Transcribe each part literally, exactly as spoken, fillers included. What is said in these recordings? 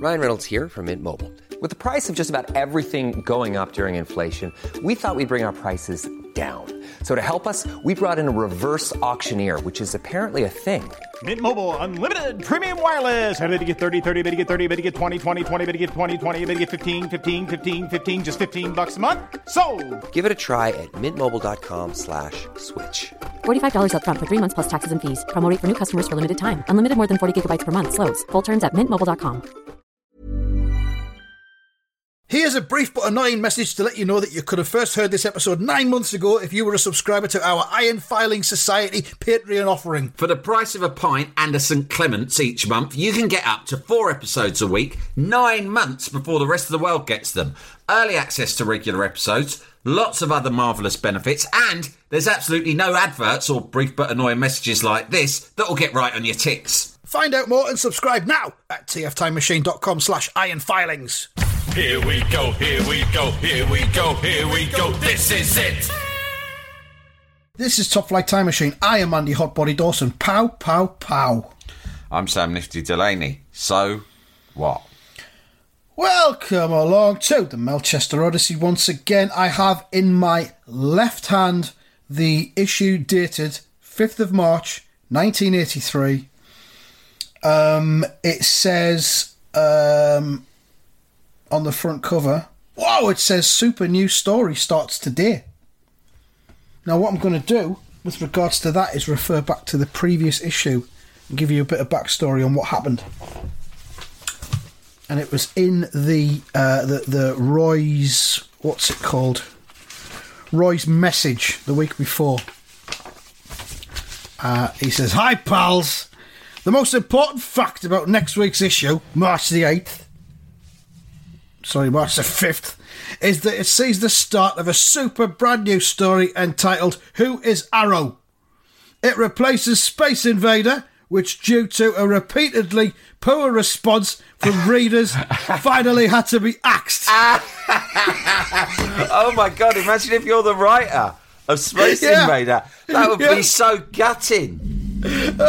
Ryan Reynolds here from Mint Mobile. With the price of just about everything going up during inflation, we thought we'd bring our prices down. So to help us, we brought in a reverse auctioneer, which is apparently a thing. Mint Mobile Unlimited Premium Wireless. How to get thirty, thirty, how to get thirty, how to get twenty, twenty, twenty, how to get twenty, twenty, how to get fifteen, fifteen, fifteen, fifteen, just fifteen bucks a month? Sold! Give it a try at mintmobile.com slash switch. forty-five dollars up front for three months plus taxes and fees. Promo rate for new customers for limited time. Unlimited more than forty gigabytes per month. Slows full terms at mint mobile dot com. Here's a brief but annoying message to let you know that you could have first heard this episode nine months ago if you were a subscriber to our Iron Filing Society Patreon offering. For the price of a pint and a St Clement's each month, you can get up to four episodes a week, nine months before the rest of the world gets them. Early access to regular episodes, lots of other marvellous benefits, and there's absolutely no adverts or brief but annoying messages like this that will get right on your tits. Find out more and subscribe now at tftimemachine.com slash ironfilings. Here we go, here we go, here we go, here we go, this is it! This is Top Flight Time Machine. I am Andy Hotbody Dawson. Pow, pow, pow. I'm Sam Nifty Delaney. So, what? Welcome along to the Melchester Odyssey once again. I have in my left hand the issue dated fifth of March nineteen eighty-three. Um, it says... Um, on the front cover, whoa, it says Super New Story starts today. Now what I'm going to do with regards to that is refer back to the previous issue and give you a bit of backstory on what happened. And it was in the uh, the, the Roy's, what's it called? Roy's message the week before. Uh, he says, "Hi pals, the most important fact about next week's issue, March the eighth, sorry, March the fifth, is that it sees the start of a super brand new story entitled Who is Arrow? It replaces Space Invader, which, due to a repeatedly poor response from readers, finally had to be axed." Oh my God, imagine if you're the writer of Space yeah. Invader. That would yeah. be so gutting.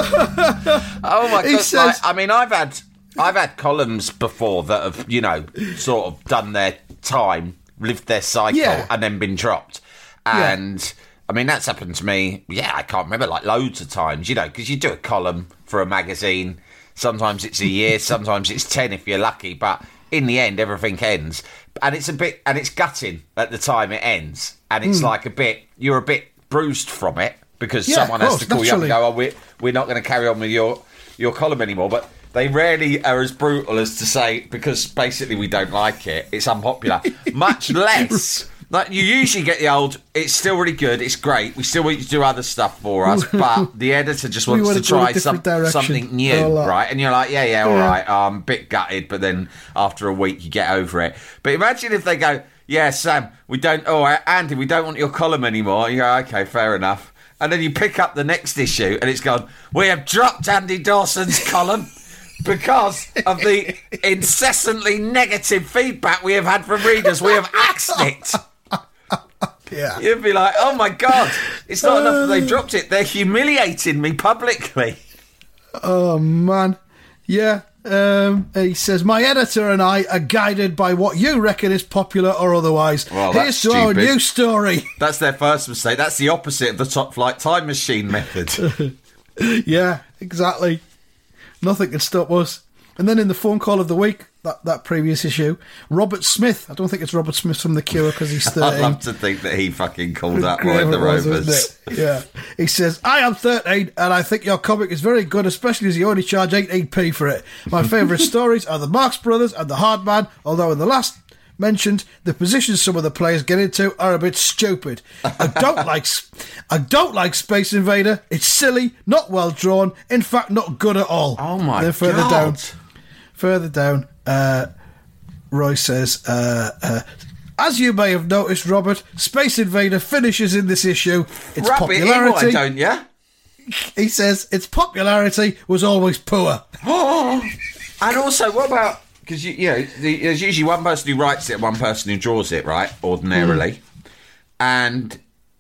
Oh my He God. says, like, I mean, I've had... I've had columns before that have, you know, sort of done their time, lived their cycle, yeah. and then been dropped. And, yeah. I mean, that's happened to me, yeah, I can't remember, like, loads of times, you know, because you do a column for a magazine. Sometimes it's a year, sometimes it's ten if you're lucky, but in the end, everything ends. And it's a bit, and it's gutting at the time it ends. And it's mm. like a bit, you're a bit bruised from it, because yeah, someone course, has to call naturally. you up and go, oh, we're, we're not going to carry on with your, your column anymore. But they rarely are as brutal as to say, because basically we don't like it, it's unpopular. Much less, like you usually get the old, it's still really good, it's great, we still want you to do other stuff for us, but the editor just wants to try some, something new, right? And you're like, yeah, yeah, all yeah. right, I'm a bit gutted, but then after a week you get over it. But imagine if they go, yeah, Sam, we don't, oh, Andy, we don't want your column anymore. You go, okay, fair enough. And then you pick up the next issue and it's gone, we have dropped Andy Dawson's column because of the incessantly negative feedback we have had from readers. We have axed it. Yeah. You'd be like, oh my God, it's not uh, enough that they dropped it, they're humiliating me publicly. Oh man. Yeah. Um, he says, my editor and I are guided by what you reckon is popular or otherwise. Well, here's to our new story. That's their first mistake. That's the opposite of the Top Flight Time Machine method. Yeah, exactly. Nothing can stop us. And then in the phone call of the week, that, that previous issue, Robert Smith. I don't think it's Robert Smith from The Cure because he's thirteen. I'd love to think that he fucking called up Ride the Rovers. Yeah. He says, I am thirteen and I think your comic is very good, especially as you only charge eighteen p for it. My favourite stories are the Marx Brothers and the Hard Man, although in the last mentioned, the positions some of the players get into are a bit stupid. I don't like I don't like Space Invader. It's silly, not well drawn, in fact not good at all. Oh my then further God. Down, further down, uh, Roy says, uh, uh, as you may have noticed, Robert, Space Invader finishes in this issue. Its Rub popularity, it in, why don't you? He says, its popularity was always poor. And also, what about... Because, you, you know, the, there's usually one person who writes it and one person who draws it, right? Ordinarily. Mm. And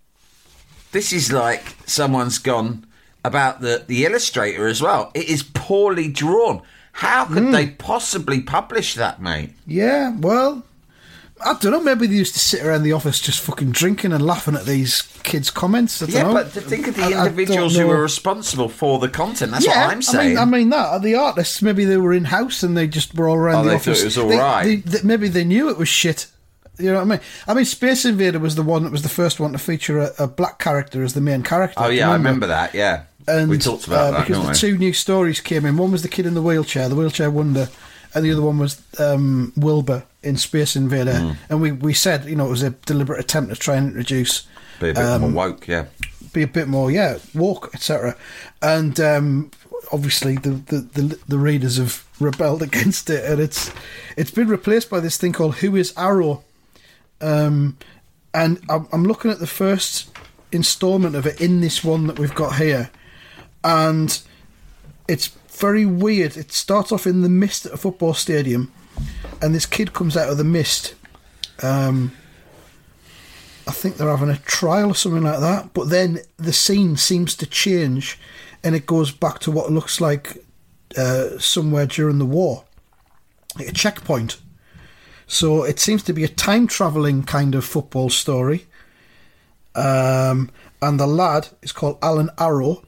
this is like someone's gone about the, the illustrator as well. It is poorly drawn. How could mm. they possibly publish that, mate? Yeah, well, I don't know. Maybe they used to sit around the office just fucking drinking and laughing at these kids' comments. I don't yeah, know. but to think of the individuals who were responsible for the content. That's yeah, what I'm saying. I mean, I mean that the artists. Maybe they were in house and they just were all around oh, the they office. Thought it was all they, right. they, they, maybe they knew it was shit. You know what I mean? I mean, Space Invader was the one that was the first one to feature a, a black character as the main character. Oh yeah, remember? I remember that. Yeah, and we talked about uh, that because the we? two new stories came in. One was the kid in the wheelchair, the wheelchair wonder, and the other one was um, Wilbur in Space Invader. Mm. And we, we said, you know, it was a deliberate attempt to try and introduce, be a bit um, more woke, yeah, be a bit more, yeah, woke, et cetera. And um, obviously, the, the, the the readers have rebelled against it, and it's it's been replaced by this thing called Who Is Arrow. Um, and I'm, I'm looking at the first instalment of it in this one that we've got here, and it's very weird. It starts off in the mist at a football stadium, and this kid comes out of the mist. Um, I think they're having a trial or something like that, but then the scene seems to change, and it goes back to what looks like uh, somewhere during the war, like a checkpoint. So it seems to be a time-travelling kind of football story. Um, and the lad is called Alan Arrow.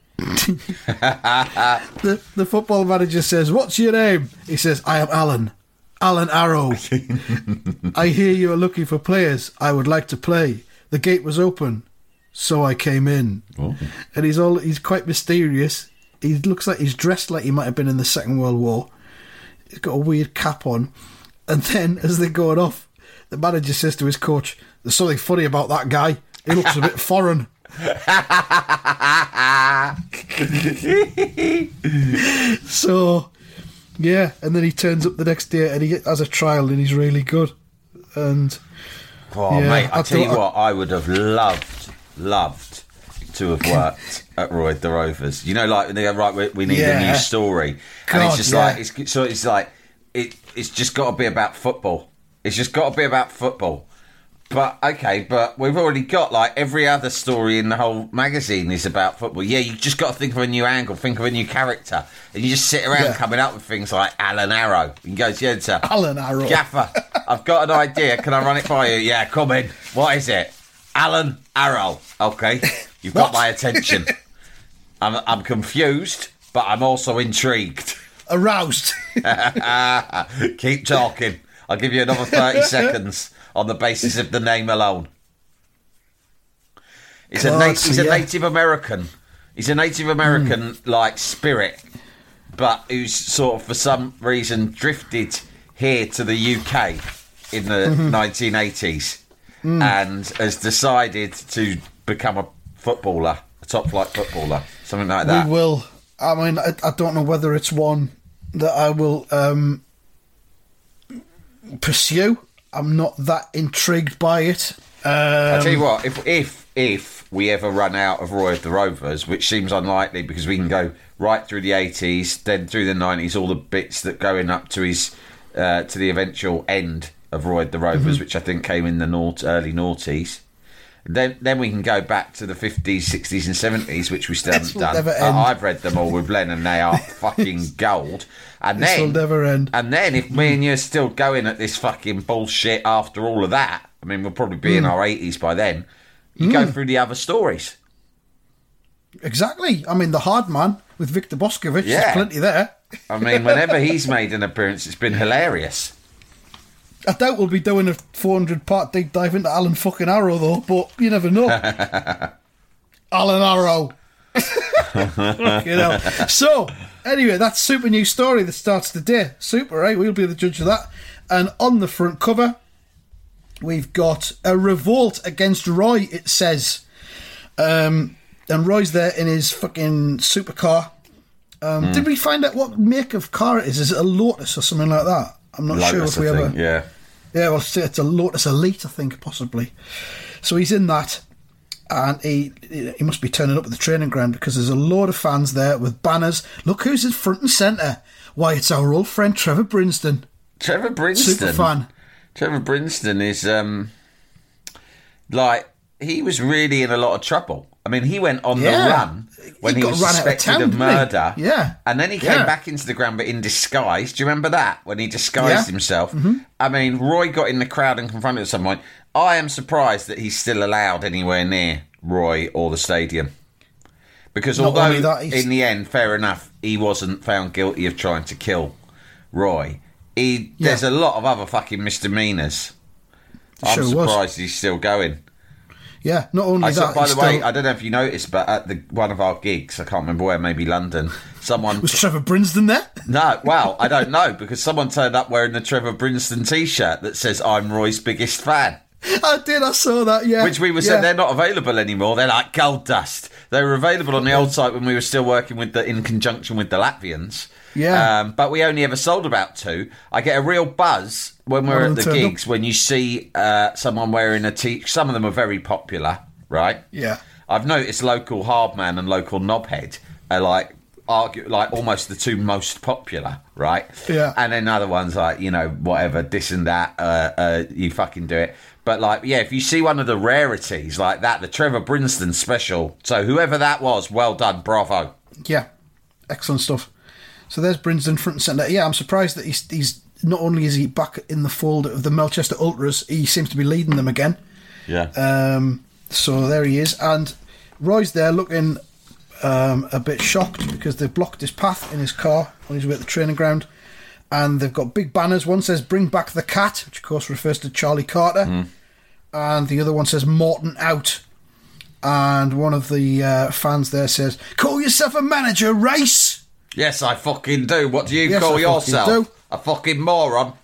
the, the football manager says, "What's your name?" He says, "I am Alan. Alan Arrow. I hear you are looking for players. I would like to play. The gate was open, so I came in." Oh. And he's all he's quite mysterious. He looks like he's dressed like he might have been in the Second World War. He's got a weird cap on. And then, as they're going off, the manager says to his coach, "There's something funny about that guy. He looks a bit foreign." So, yeah, and then he turns up the next day and he has a trial and he's really good. And oh, yeah, mate, I, I tell you I, what, I would have loved, loved to have worked at Roy the Rovers. You know, like when they go, right, we, we need yeah. a new story, God, and it's just yeah. like it's so it's like. It, it's just got to be about football. It's just got to be about football. But, okay, but we've already got, like, every other story in the whole magazine is about football. Yeah, you just got to think of a new angle, think of a new character. And you just sit around yeah. coming up with things like Alan Arrow. You can go to the Alan Arrow. Gaffer, I've got an idea. Can I run it by you? Yeah, come in. What is it? Alan Arrow. Okay, you've got my attention. I'm, I'm confused, but I'm also intrigued. Aroused. Keep talking. I'll give you another thirty seconds on the basis of the name alone. He's, God, a, na- he's yeah. a Native American. He's a Native American mm. like spirit, but who's sort of for some reason drifted here to the U K in the mm-hmm. nineteen eighties mm. and has decided to become a footballer, a top flight footballer, something like that. We will. I mean, I, I don't know whether it's one that I will um, pursue. I'm not that intrigued by it. Um, I'll tell you what, if if if we ever run out of Roy of the Rovers, which seems unlikely because we can go right through the eighties, then through the nineties, all the bits that going up to his uh, to the eventual end of Roy of the Rovers, mm-hmm. which I think came in the naut- early noughties. Then then we can go back to the fifties, sixties and seventies, which we still haven't done. Uh, I've read them all with Len and they are fucking gold. And this then, will never end. And then if me and you are still going at this fucking bullshit after all of that, I mean, we'll probably be mm. in our eighties by then, you mm. go through the other stories. Exactly. I mean, The Hard Man with Victor Boscovich, yeah. there's plenty there. I mean, whenever he's made an appearance, it's been hilarious. I doubt we'll be doing a four hundred part deep dive into Alan fucking Arrow, though, but you never know. Alan Arrow. You know. So, anyway, that's super new story that starts today. Super, right? We'll be the judge of that. And on the front cover, we've got a revolt against Roy, it says. Um, and Roy's there in his fucking supercar. Um, mm. Did we find out what make of car it is? Is it a Lotus or something like that? I'm not Lotus, sure if we I ever... think, yeah. Yeah, well, it's a Lotus Elite, I think, possibly. So he's in that, and he he must be turning up at the training ground because there's a load of fans there with banners. Look who's in front and centre. Why, it's our old friend Trevor Brinston. Trevor Brinston? Super fan. Trevor Brinston is, um, like, he was really in a lot of trouble I mean, he went on Yeah. the run when He he, got was run out of suspected town, of didn't he? murder. Yeah. And then he came Yeah. back into the ground, but in disguise. Do you remember that? When he disguised Yeah. himself? Mm-hmm. I mean, Roy got in the crowd and confronted at some point. I am surprised that he's still allowed anywhere near Roy or the stadium. Because Not although, only that, he's- in the end, fair enough, he wasn't found guilty of trying to kill Roy, he Yeah. there's a lot of other fucking misdemeanours. I'm Sure was. surprised he's still going. Yeah, not only I saw, that, by he's the way, still- I don't know if you noticed, but at the one of our gigs, I can't remember where, maybe London, someone... was Trevor Brinsden there? No, well, I don't know, because someone turned up wearing the Trevor Brinsden T-shirt that says, I'm Roy's biggest fan. I did, I saw that, yeah. Which we were yeah. saying, they're not available anymore. They're like gold dust. They were available on the old site when we were still working with the in conjunction with the Latvians. Yeah. Um, but we only ever sold about two. I get a real buzz when we're One at of the them turned gigs when you see uh, someone wearing a T. Some of them are very popular, right? Yeah. I've noticed local Hardman and local Knobhead are like argue like almost the two most popular, right? Yeah. And then other ones like, you know, whatever, this and that, uh, uh, you fucking do it. But like, yeah, if you see one of the rarities like that, the Trevor Brinsden special, so whoever that was, well done, bravo. Yeah, excellent stuff. So there's Brinsden front and centre. Yeah, I'm surprised that he's, he's not only is he back in the fold of the Melchester Ultras, he seems to be leading them again. Yeah. Um, so there he is. And Roy's there looking um, a bit shocked because they've blocked his path in his car on his way to the training ground. And they've got big banners. One says, "Bring back the cat," which of course refers to Charlie Carter. Mm. And the other one says, "Morton out." And one of the uh, fans there says, "Call yourself a manager, Race." Yes, I fucking do. What do you Yes, call I fucking yourself? do. A fucking moron.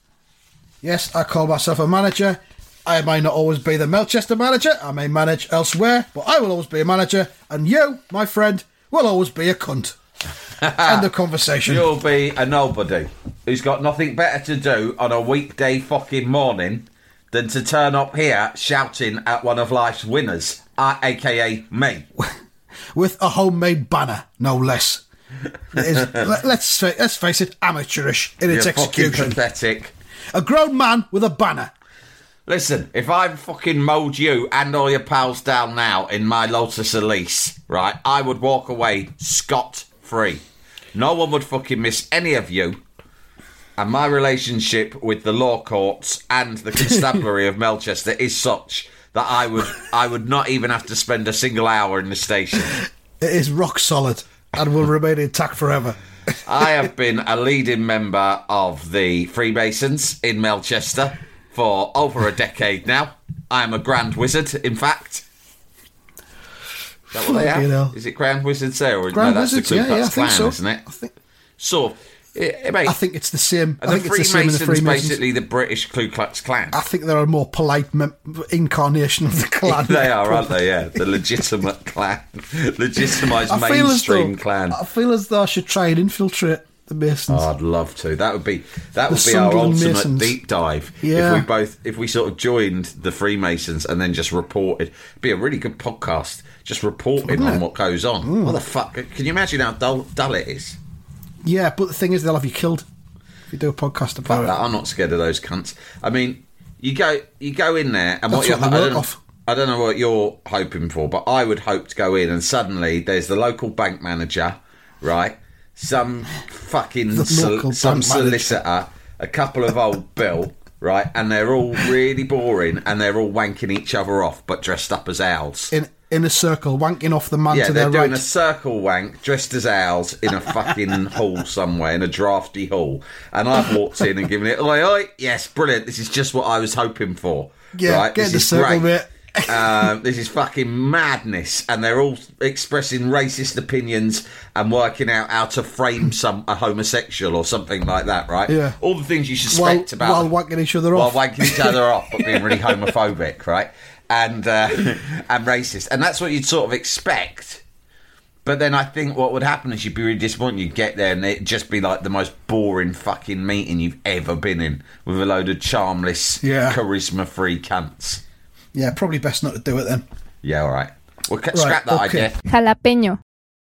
Yes, I call myself a manager. I may not always be the Melchester manager. I may manage elsewhere, but I will always be a manager. And you, my friend, will always be a cunt. End of conversation. You'll be a nobody who's got nothing better to do on a weekday fucking morning than to turn up here shouting at one of life's winners, uh, aka me. With a homemade banner, no less. It is, let, let's, let's face it, amateurish in its You're fucking execution. pathetic. A grown man with a banner. Listen, if I fucking mowed you and all your pals down now in my Lotus Elise, right, I would walk away scot-free. No one would fucking miss any of you. And my relationship with the law courts and the constabulary of Melchester is such that I would I would not even have to spend a single hour in the station. It is rock solid and will remain intact forever. I have been a leading member of the Freemasons in Melchester for over a decade now. I am a Grand Wizard, in fact. Is that what they Fucking hell. have? Is it Grand Wizards there? Or, Grand no, that's Wizards, the Ku yeah, Klux yeah, I think Klan, so. isn't it? I think, So, eh, mate, I think it's the same. I the think it's the same in the Freemasons Freemasons. basically the British Ku Klux Klan. I think they're a more polite mem- incarnation of the clan. They are, aren't they? Yeah, the legitimate clan, legitimised I feel as though, mainstream clan. I feel as though I should try and infiltrate the Masons. Oh, I'd love to. That would be that The would be our Sunderland ultimate Masons. deep dive. Yeah. If we both, if we sort of joined the Freemasons and then just reported, it'd be a really good podcast. Just reporting Wouldn't on it? what goes on. What the fuck? Can you imagine how dull, dull it is? Yeah, but the thing is, they'll have you killed if you do a podcast about Fuck it. that. I'm not scared of those cunts. I mean, you go, you go in there, and That's what, what you're, they I work don't, off. I don't know what you're hoping for, but I would hope to go in and suddenly there's the local bank manager, right? Some fucking The sol- local some bank manager. solicitor, a couple of old Bill, right? And they're all really boring, and they're all wanking each other off, but dressed up as owls. In in a circle, wanking off the man Yeah, to they're their doing right. a circle wank dressed as owls in a fucking hall somewhere, in a drafty hall. And I've walked in and given it, oi, oi, yes, brilliant. This is just what I was hoping for. Yeah, right? get this in the is circle, great. mate. um, this is fucking madness. And they're all expressing racist opinions and working out how to frame some a homosexual or something like that, right? Yeah. All the things you While, suspect about while wanking each other while off. wanking each other off, but being really homophobic, right? And uh, and racist, and that's what you'd sort of expect. But then I think what would happen is you'd be really disappointed. You'd get there and it'd just be like the most boring fucking meeting you've ever been in, with a load of charmless, Yeah. charisma-free cunts. Yeah, probably best not to do it then. Yeah, all right. Well, c- Right, scrap that okay. idea. Jalapeño.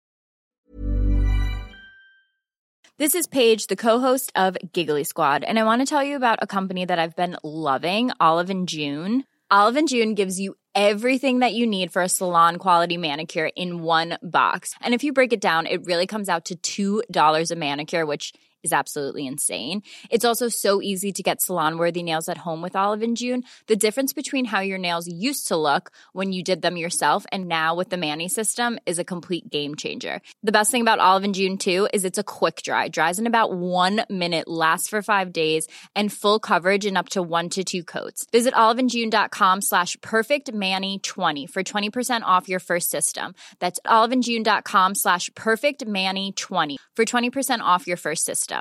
This is Paige, the co-host of Giggly Squad, and I want to tell you about a company that I've been loving, Olive and June. Olive and June gives you everything that you need for a salon quality manicure in one box. And if you break it down, it really comes out to two dollars a manicure, which is absolutely insane. It's also so easy to get salon-worthy nails at home with Olive and June. The difference between how your nails used to look when you did them yourself and now with the Mani system is a complete game changer. The best thing about Olive and June, too, is it's a quick dry. Dries in about one minute, lasts for five days, and full coverage in up to one to two coats. Visit oliveandjune.com slash perfectmani20 for twenty percent off your first system. That's oliveandjune.com slash perfectmani20 for twenty percent off your first system.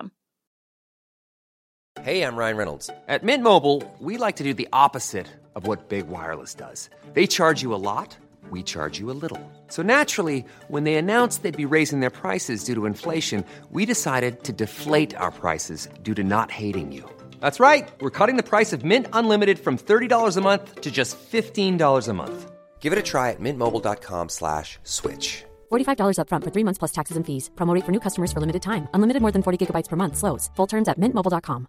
Hey, I'm Ryan Reynolds. At Mint Mobile, we like to do the opposite of what Big Wireless does. They charge you a lot, we charge you a little. So naturally, when they announced they'd be raising their prices due to inflation, we decided to deflate our prices due to not hating you. That's right. We're cutting the price of Mint Unlimited from thirty dollars a month to just fifteen dollars a month. Give it a try at mintmobile.com slash switch. forty-five dollars up front for three months plus taxes and fees. Promo rate for new customers for limited time. Unlimited more than forty gigabytes per month. Slows full terms at mint mobile dot com.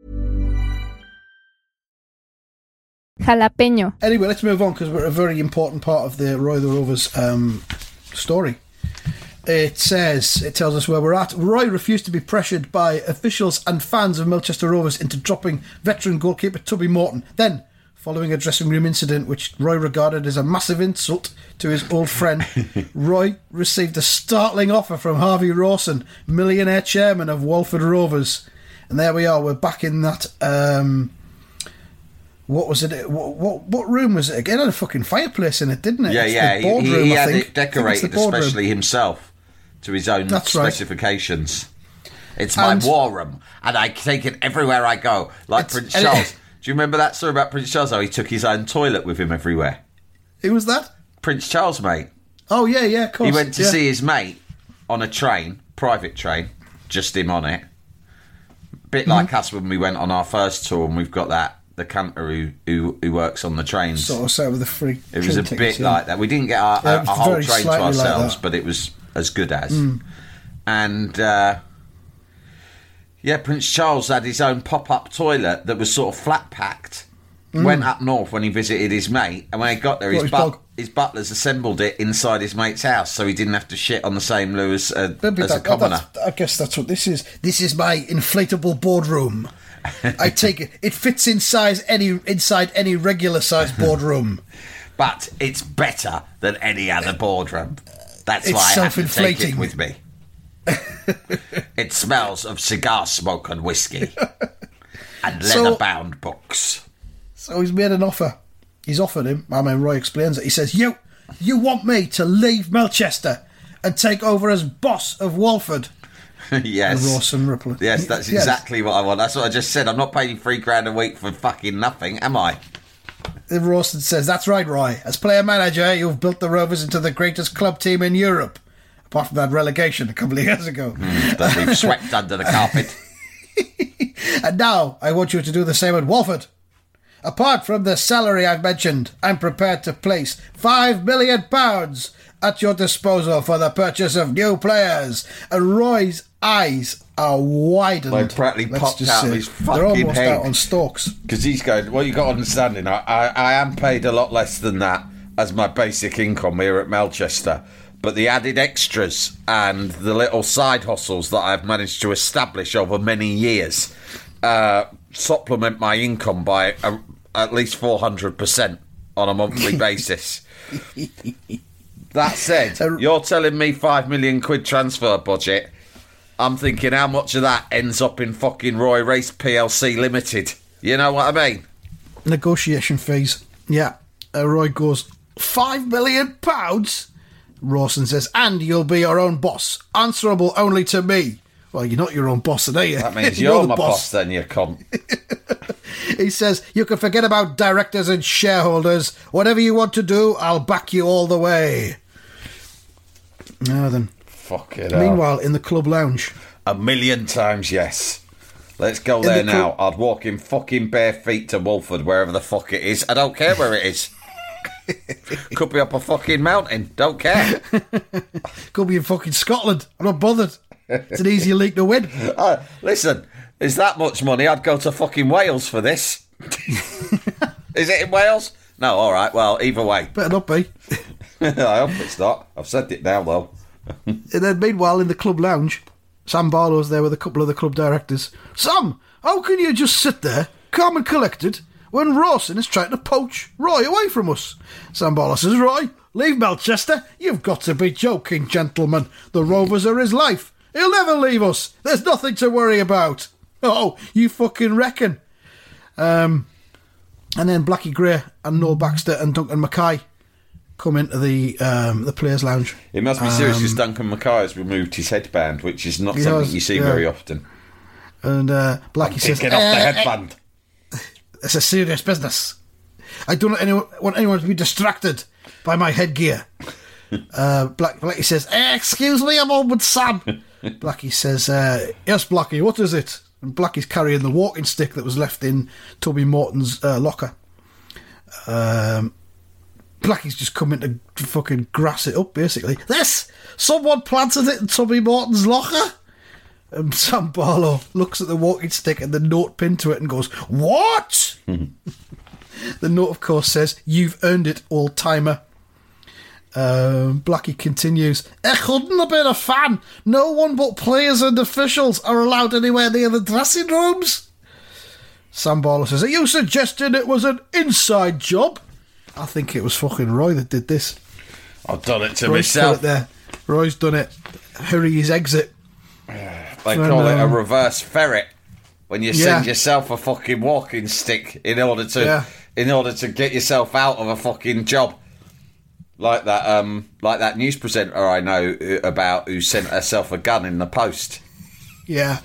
Jalapeño. Anyway, let's move on because we're a very important part of the Roy the Rovers um, story. It says, it tells us where we're at. Roy refused to be pressured by officials and fans of Melchester Rovers into dropping veteran goalkeeper Tubby Morton. Then, following a dressing room incident which Roy regarded as a massive insult to his old friend, Roy received a startling offer from Harvey Rawson, millionaire chairman of Walford Rovers. And there we are, we're back in that... Um, what was it? What, what what room was it again? It had a fucking fireplace in it, didn't it? Yeah, it's yeah. The boardroom, he, he I had think. it decorated, especially himself, to his own That's right. specifications. It's my And- war room, and I take it everywhere I go, like It's- Prince and it- Charles. Do you remember that story about Prince Charles? How he took his own toilet with him everywhere. Who was that? Prince Charles, mate. Oh, yeah, yeah, of course. He went to yeah. see his mate on a train, private train, just him on it. Bit Mm-hmm. like us when we went on our first tour, and we've got that the canter who, who who works on the trains. Sort of set with the free. It was a train bit tickets, yeah. like that. We didn't get our, Yeah, our, our whole very train to slightly like ourselves, that. but it was as good as. Mm. And uh, yeah, Prince Charles had his own pop-up toilet that was sort of flat packed. Mm. Went up north when he visited his mate, and when he got there, Got his, his but- bug. his butlers assembled it inside his mate's house, so he didn't have to shit on the same loo as, uh, Maybe as a that- commoner. that's- I guess that's what this is. This is my inflatable boardroom. I take it. It fits inside any inside any regular sized boardroom. But it's better than any other boardroom. That's It's why I have to take self-inflating. it with me. It smells of cigar smoke and whiskey. And So- leather-bound books. So he's made an offer. He's offered him. I mean, Roy explains it. He says, "You, you want me to leave Melchester and take over as boss of Walford?" Yes. And Rawson replied, Yes, that's Yes. exactly what I want. That's what I just said. I'm not paying three grand a week for fucking nothing, am I? And Rawson says, "That's right, Roy. As player manager, you've built the Rovers into the greatest club team in Europe, apart from that relegation a couple of years ago. That we've swept under the carpet. And now I want you to do the same at Walford. Apart from the salary I've mentioned, I'm prepared to place five million pounds at your disposal for the purchase of new players." And Roy's eyes are widened. They practically let's popped just out of say. his They're fucking almost head. out on stalks. Because he's going, well, you got to understand, I, I, I am paid a lot less than that as my basic income here at Melchester. But the added extras and the little side hustles that I've managed to establish over many years uh, supplement my income by a, at least four hundred percent on a monthly basis. That said, you're telling me five million quid transfer budget. I'm thinking how much of that ends up in fucking Roy Race P L C Limited. You know what I mean? Negotiation fees. Yeah. Uh, Roy goes, five million pounds? Rawson says, and you'll be your own boss, answerable only to me. Well, you're not your own boss, are you? That means you're, the my boss. then, you cunt. He says, you can forget about directors and shareholders. Whatever you want to do, I'll back you all the way. Now then. Fuck it up. Meanwhile, in the club lounge. A million times yes. Let's go In there the now. club- I'd walk in fucking bare feet to Walford, wherever the fuck it is. I don't care where it is. Could be up a fucking mountain. Don't care. Could be in fucking Scotland. I'm not bothered. It's an easier league to win. Uh, listen, is that much money? I'd go to fucking Wales for this. Is it in Wales? No, all right. Well, either way. Better not be. I hope it's not. I've said it now, though. And then, meanwhile, in the club lounge, Sam Barlow's there with a couple of the club directors. Sam, how can you just sit there, calm and collected, when Rawson is trying to poach Roy away from us? Sam Barlow says, Roy, leave Melchester. You've got to be joking, gentlemen. The Rovers are his life. He'll never leave us. There's nothing to worry about. Oh, you fucking reckon? Um, and then Blackie Gray and Noel Baxter and Duncan Mackay come into the um, the players' lounge. It must be serious because um, Duncan Mackay has removed his headband, which is not something has, you see yeah. very often. And uh, Blackie I'm says, "Get off the headband. It's a serious business. I don't want anyone, want anyone to be distracted by my headgear." uh, Black, Blackie says, eh, "Excuse me, I'm on with Sam." Blackie says, uh, "Yes, Blackie, what is it?" And Blackie's carrying the walking stick that was left in Toby Morton's uh, locker. Um, Blackie's just coming to fucking grass it up, basically. This! Someone planted it in Toby Morton's locker? And Sam Barlow looks at the walking stick and the note pinned to it and goes, "What?" The note, of course, says, "You've earned it, old-timer." Um, Blackie continues, "I couldn't have been a fan. No one but players and officials are allowed anywhere near the dressing rooms." Sam Barlow says, "Are you suggesting it was an inside job?" I think it was fucking Roy that did this. I've done it to Roy's myself. It there. Roy's done it. Hurry his exit. They call um, it a reverse ferret when you send yeah. yourself a fucking walking stick in order to yeah. in order to get yourself out of a fucking job. Like that, um, like that news presenter I know about who sent herself a gun in the post. Yeah.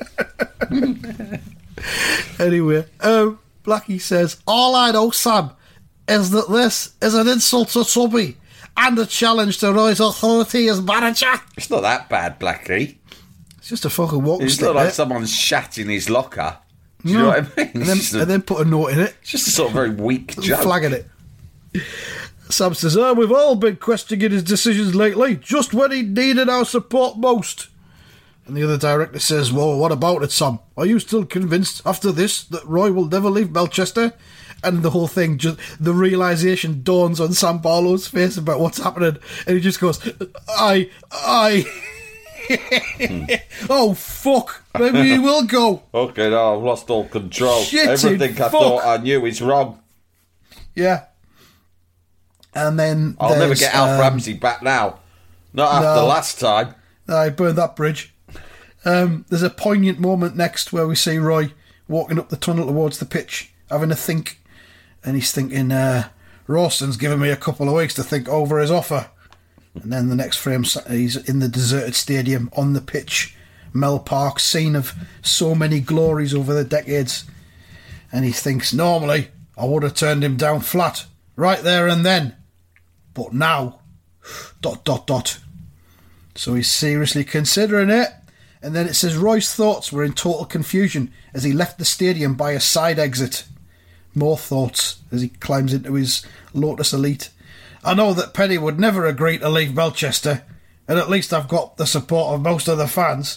Anyway, um, Blackie says, "All I know, Sam, is that this is an insult to Tubby and a challenge to Roy's authority as manager." It's not that bad, Blackie. It's just a fucking walking It's stick. not like mate. someone's shat in his locker. Do you No. know what I mean? And then, It's just a, and then put a note in it. it's just a sort of very weak joke. Flagging it. Sam says, "Oh, we've all been questioning his decisions lately, just when he needed our support most." And the other director says, "Well, what about it, Sam? Are you still convinced after this that Roy will never leave Melchester?" And the whole thing, just the realisation dawns on Sam Barlow's face about what's happening, and he just goes, I, I... hmm. Oh, fuck. Maybe he will go. Okay, now I've lost all control. Shitting Everything I fuck. thought I knew is wrong. Yeah. And then I'll never get Alf um, Ramsey back now. Not after no. last time. I burned that bridge. Um, there's a poignant moment next where we see Roy walking up the tunnel towards the pitch, having a think. And he's thinking, uh, Rawson's given me a couple of weeks to think over his offer. And then the next frame, he's in the deserted stadium on the pitch, Mel Park, scene of so many glories over the decades. And he thinks, normally I would have turned him down flat, right there and then. But now, dot, dot, dot. So he's seriously considering it. And then it says Roy's thoughts were in total confusion as he left the stadium by a side exit. More thoughts as he climbs into his Lotus Elite. I know that Penny would never agree to leave Melchester, and at least I've got the support of most of the fans.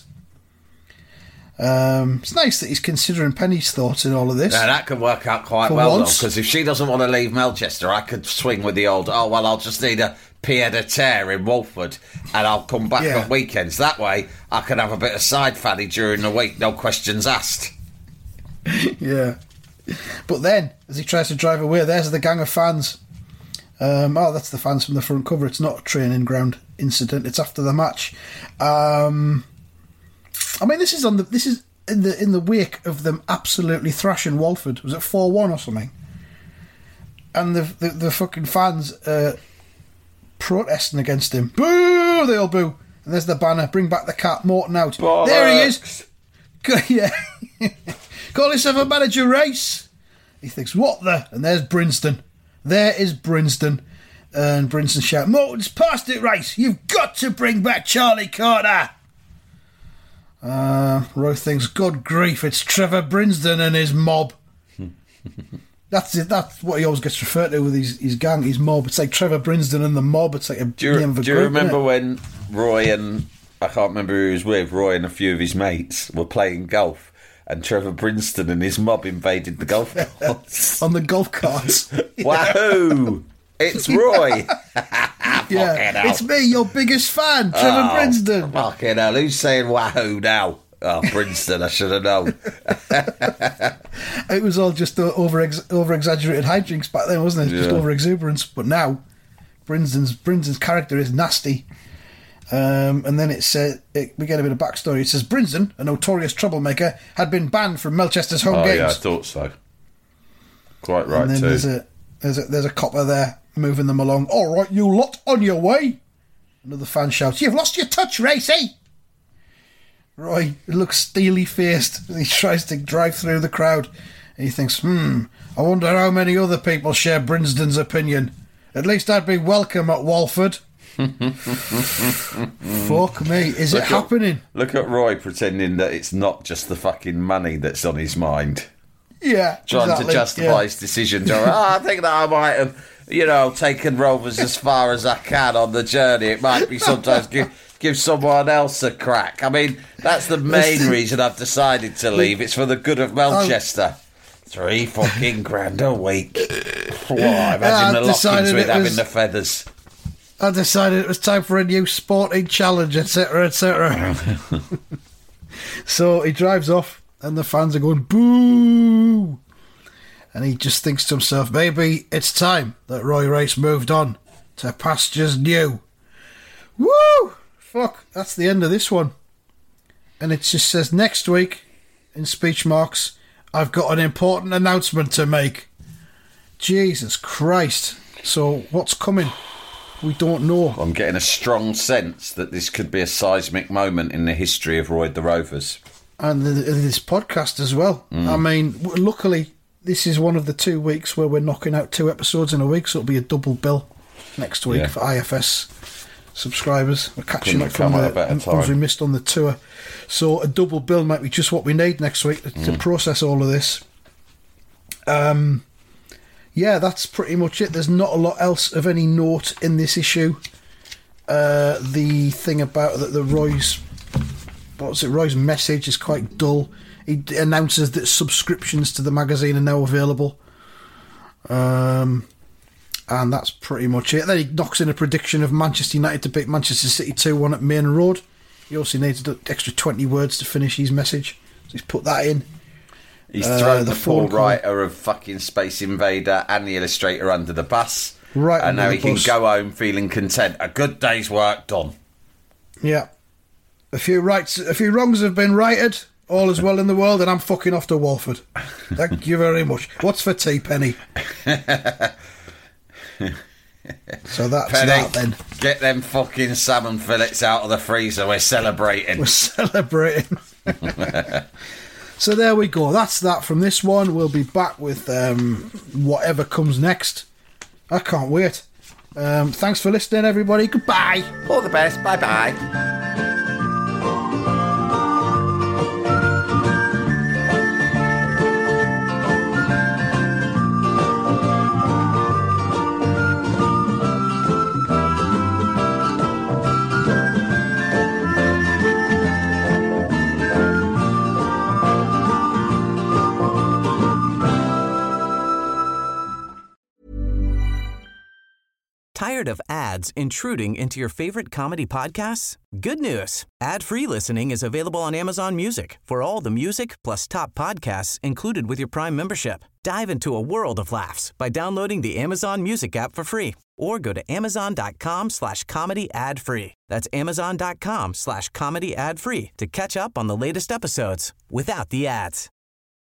Um, it's nice that he's considering Penny's thoughts in all of this. Now, that could work out quite For well, once. though, because if she doesn't want to leave Melchester, I could swing with the old, oh, well, I'll just need a pied de terre in Walford, and I'll come back Yeah. on weekends. That way, I can have a bit of side fanny during the week, no questions asked. Yeah. But then, as he tries to drive away, there's the gang of fans. Um, oh, that's the fans from the front cover. It's not a training ground incident. It's after the match. Um, I mean, this is on the this is in the in the wake of them absolutely thrashing Walford. Was it four one or something? And the the, the fucking fans uh, protesting against him. Boo! They all boo. And there's the banner. Bring back the cat. Morton out. Bollocks. There he is. Yeah. Call yourself a manager race. He thinks, what the? And there's Brinston. There is Brinston. And Brinston shout, Morton's past it, Rice. You've got to bring back Charlie Carter. Uh, Roy thinks, good grief, it's Trevor Brinston and his mob. That's it. That's what he always gets referred to with his, his gang, his mob. It's like Trevor Brinston and the mob. It's like a Do you, name of a do you group, remember isn't it? when Roy and, I can't remember who he was with, Roy and a few of his mates were playing golf, and Trevor Brinston and his mob invaded the golf course. On the golf carts. Wahoo! It's Roy. Yeah, it's me, your biggest fan, Trevor Oh, Brinston. Fucking hell, who's saying wahoo now? Oh, Brinston, I should have known. It was all just over over exaggerated hijinks back then, wasn't it? Just Yeah. over exuberance. But now, Brinston's Brinston's character is nasty. Um, and then it said it, we get a bit of backstory. It says Brinston, a notorious troublemaker, had been banned from Melchester's home Oh, games. yeah, I thought so. Quite right, and then too. there's a there's a there's a copper there moving them along. All right, you lot, on your way. Another fan shouts, "You've lost your touch, Racy." Roy looks steely faced as he tries to drive through the crowd. And he thinks, hmm, I wonder how many other people share Brinston's opinion. At least I'd be welcome at Walford. Fuck me, is Look it at- happening? Look at Roy pretending that it's not just the fucking money that's on his mind. Yeah, Trying exactly, to justify yeah. his decision. To, oh, I think that I might have, you know, taken Rovers as far as I can on the journey. It might be sometimes give, give someone else a crack. I mean, that's the main reason I've decided to leave. It's for the good of Melchester. Three fucking grand a week. Whoa, Yeah, imagine I the decided lock-ins with it having was- the feathers. I decided it was time for a new sporting challenge, et cetera, et cetera. So he drives off, and the fans are going, boo! And he just thinks to himself, maybe it's time that Roy Race moved on to pastures new. Woo! Fuck, that's the end of this one. And it just says, next week, in speech marks, I've got an important announcement to make. Jesus Christ. So what's coming? We don't know. I'm getting a strong sense that this could be a seismic moment in the history of Roy the Rovers. And the, this podcast as well. I mean, w- luckily, this is one of the two weeks where we're knocking out two episodes in a week, so it'll be a double bill next week Yeah. for I F S subscribers. We're catching Couldn't up have from come the at a better ones we time. missed on the tour. So a double bill might be just what we need next week to, to process all of this. Um, yeah, that's pretty much it. There's not a lot else of any note in this issue. Uh, the thing about the, the Roy's, what's it? Roy's message is quite dull. He d- announces that subscriptions to the magazine are now available. Um, and that's pretty much it. Then he knocks in a prediction of Manchester United to beat Manchester City two one at Main Road. He also needs an extra twenty words to finish his message. So he's put that in. He's Uh, thrown the the, poor phone call. writer of fucking Space Invader and the illustrator under the bus. Right And under now the he can bus. go home feeling content. A good day's work done. Yeah. A few rights, a few wrongs have been righted. All is well in the world, and I'm fucking off to Walford. Thank you very much. What's for tea, Penny? So that's Penny, that then. get them fucking salmon fillets out of the freezer. We're celebrating. We're celebrating. So there we go. That's that from this one. We'll be back with um, whatever comes next. I can't wait. Um, thanks for listening, everybody. Goodbye. All the best. Bye-bye. Tired of ads intruding into your favorite comedy podcasts? Good news. Ad-free listening is available on Amazon Music for all the music plus top podcasts included with your Prime membership. Dive into a world of laughs by downloading the Amazon Music app for free or go to amazon.com slash comedy ad free. That's amazon.com slash comedy ad free to catch up on the latest episodes without the ads.